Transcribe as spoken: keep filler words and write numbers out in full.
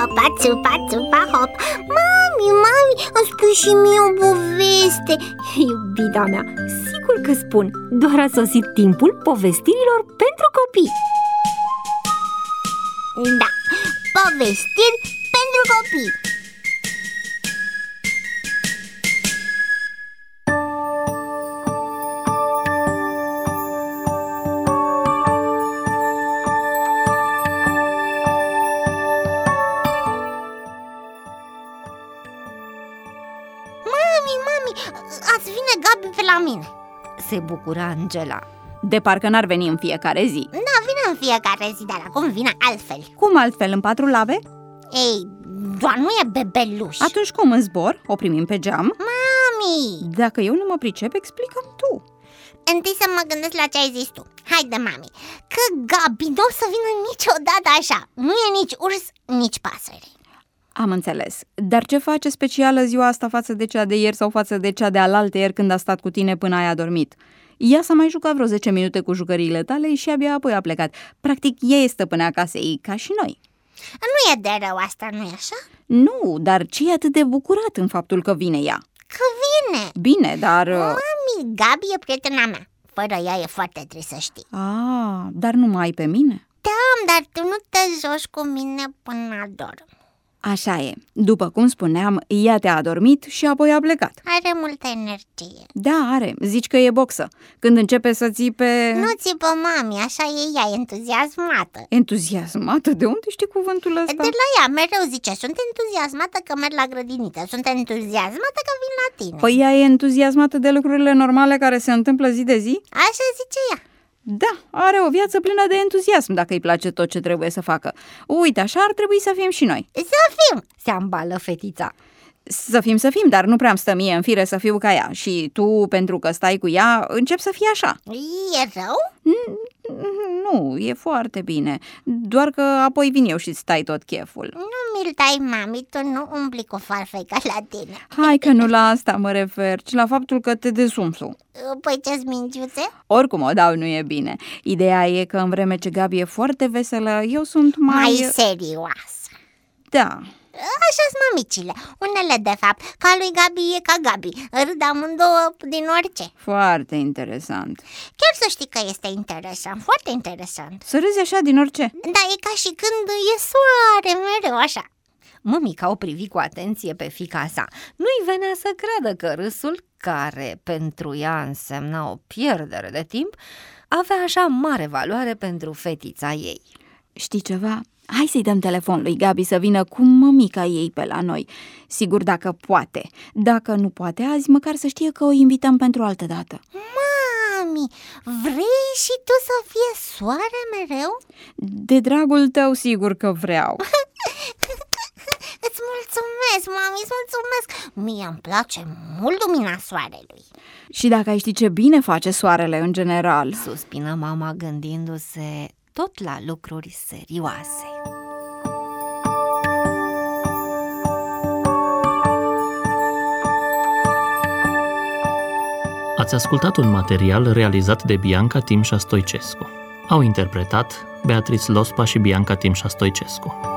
hopa, țupa, țupa, hop. Mami, mami, îmi spui și mie o poveste. Iubita mea, sigur că spun. Doar a sosit timpul povestirilor pentru copii. Da, povestiri pentru copii. Azi vine Gabi pe la mine, se bucura Angela. De parcă n-ar veni în fiecare zi. Da, vine în fiecare zi, dar acum vine altfel. Cum altfel, în patru lave? Ei, doar nu e bebeluș. Atunci cum, în zbor? O primim pe geam? Mami! Dacă eu nu mă pricep, explică-mi tu. Întâi să mă gândesc la ce ai zis tu. Haide, mami, că Gabi nu o să vină niciodată așa. Nu e nici urs, nici pasăre. Am înțeles. Dar ce face specială ziua asta față de cea de ieri sau față de cea de alaltăieri când a stat cu tine până ai adormit? Ea s-a mai jucat vreo zece minute cu jucăriile tale și abia apoi a plecat. Practic, ea e stăpâna casei, ca și noi. Nu e de rău asta, nu-i așa? Nu, dar ce e atât de bucurat în faptul că vine ea? Că vine! Bine, dar... Mami, Gabi e prietena mea. Fără ea e foarte trist, să știi. Ah, dar nu mai ai pe mine? Da, dar tu nu te joci cu mine până adorm. Așa e. După cum spuneam, ea te-a adormit și apoi a plecat. Are multă energie. Da, are. Zici că e boxă. Când începe să țipe... Nu țipă, mami, așa e ea, entuziasmată. Entuziasmată? De unde știi cuvântul ăsta? De la ea, mereu zice, sunt entuziasmată că merg la grădiniță, sunt entuziasmată că vin la tine. Păi ea e entuziasmată de lucrurile normale care se întâmplă zi de zi? Așa zice ea. Da, are o viață plină de entuziasm dacă îi place tot ce trebuie să facă. Uite, așa ar trebui să fim și noi. Să fim! Se ambală fetița. Să fim, să fim, dar nu prea-mi stă mie în fire să fiu ca ea. Și tu, pentru că stai cu ea, încep să fii așa. E rău? Nu, e foarte bine. Doar că apoi vin eu și stai tot cheful. Nu mi-l dai, mami, tu nu umbli cu farfeca la tine. Hai că nu la asta mă refer, ci la faptul că te desumsu. Păi ce-ți mințiuțe? Oricum o dau, nu e bine. Ideea e că în vreme ce Gabi e foarte veselă, eu sunt mai... Mai serioasă. Da. Așa-s mămicile. Unele, de fapt, ca lui Gabi e ca Gabi. Râd amândouă din orice. Foarte interesant. Chiar să știi că este interesant, foarte interesant. Să râzi așa din orice? Da, e ca și când e soare, mereu așa. Mămica o privi cu atenție pe fiica sa. Nu-i venea să creadă că râsul, care pentru ea însemna o pierdere de timp, avea așa mare valoare pentru fetița ei. Știi ceva? Hai să-i dăm telefon lui Gabi să vină cu mămica ei pe la noi. Sigur, dacă poate. Dacă nu poate azi, măcar să știe că o invităm pentru altă dată. Mami, vrei și tu să fie soare mereu? De dragul tău, sigur că vreau. Îți mulțumesc, mami, îți mulțumesc. Mie îmi place mult lumina soarelui. Și dacă ai ști ce bine face soarele în general. Suspină mama gândindu-se tot la lucruri serioase. Ați ascultat un material realizat de Bianca Timșa Stoicescu. Au interpretat Beatrice Lospa și Bianca Timșa Stoicescu.